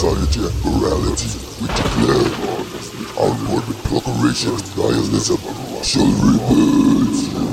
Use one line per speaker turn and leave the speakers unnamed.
society and morality, we declare our morbid proclamation of nihilism shall rebuild.